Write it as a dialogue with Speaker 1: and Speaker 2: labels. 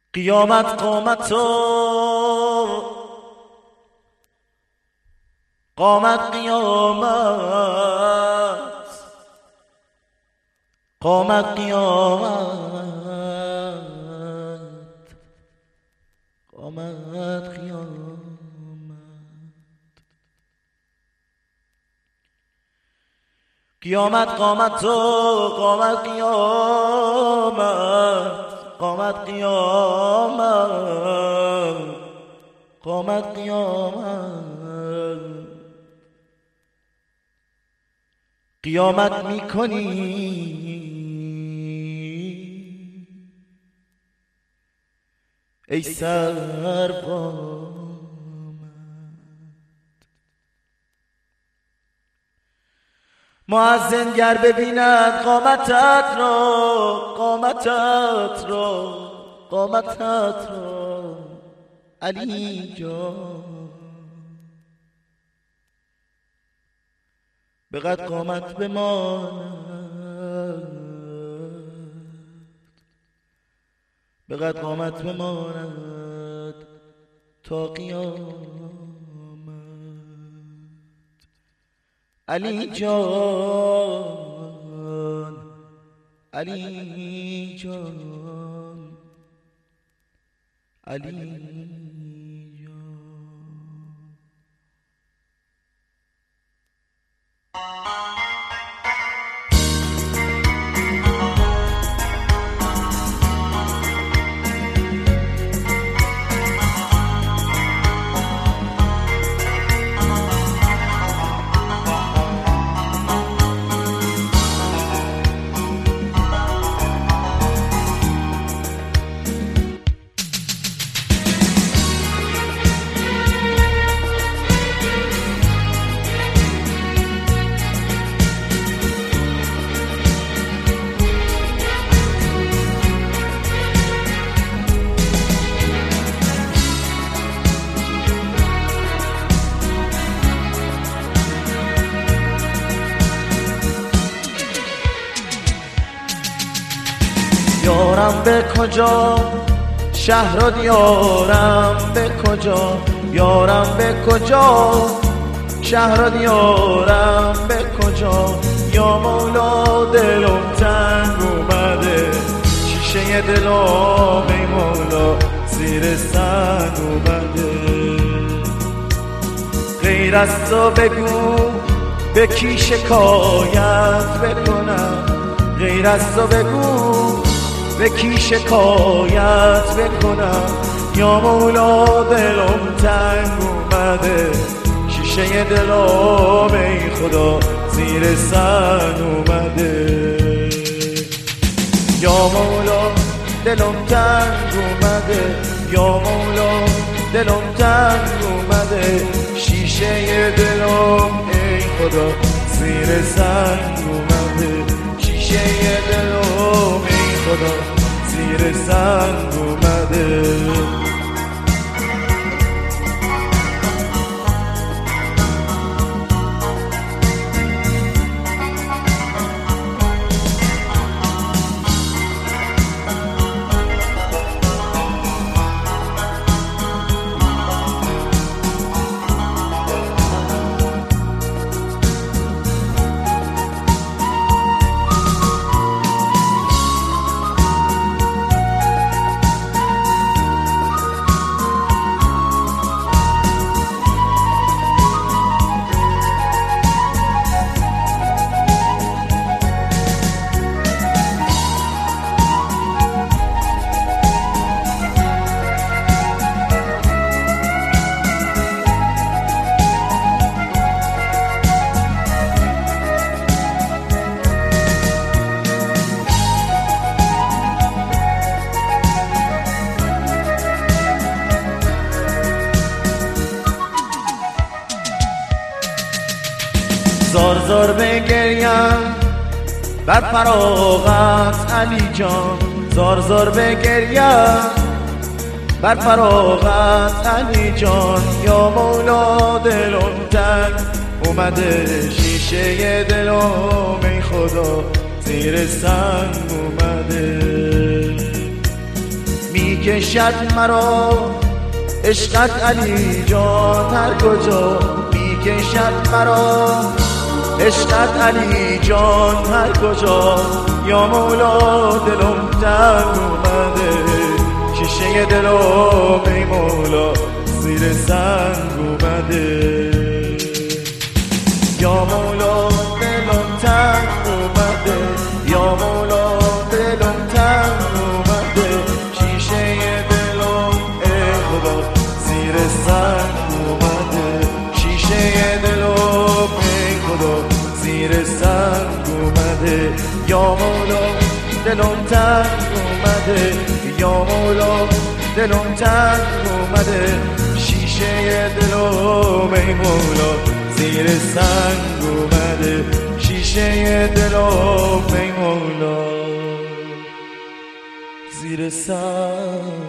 Speaker 1: قیامت قامت و قامت قیامت، قامت قیامت، قامت قیامت. قیامت قامت و قامت قیامت، قامت قیامت، قامت قیامت. قیامت میکنی ای سرقامت، مؤذن گر ببیند قامتت را، قامتت را، قامتت را علی جان، بقد قامت بماند، بقد قامت بماند تا قیامت. علی جان، علی جان، علی جان. یارم به کجا، شهر و دیارم به کجا، یارم به کجا، شهر و دیارم به کجا. یا مولا دلم تنگ اومده، شیشه دلم ای مولا زیر سنگ اومده. غیر از تو بگو به کی شکایت بکنم، غیر از تو بگو به کی شکایت بکنم. یا مولا دلم تنگ اومده، شیشه دلم ای خدا زیر سنگ اومده. یا مولا دلم تنگ اومده، یا مولا دلم تنگ اومده، شیشه دلم ای خدا زیر سنگ اومده. شیشه دلم ای خدا زیر سنگ اومده. زار زار بگریم بر فراغت علی جان، زار زار بگریم بر فراغت علی جان. یا مولا دلم تنگ اومده، شیشه دلم ای خدا زیر سنگ اومده. میکشد مرا عشقت علی جان هر کجا میکشد مرا عشقت علی جان هر کجا یا مولا دلم تنگ اومده شیشه دلم ای مولا زیر سنگ اومده یا مولا دلم تنگ اومده یا مولا دلم تنگ اومده شیشه دلم ای خدا زیر سنگ اومده شیشه دلم ای خدا زیر سنگ اومده یا مولا دلم تنگ اومده یا مولا دلم تنگ اومده شیشه دلم ای مولا زیر سنگ اومده شیشه دلم ای مولا زیر سنگ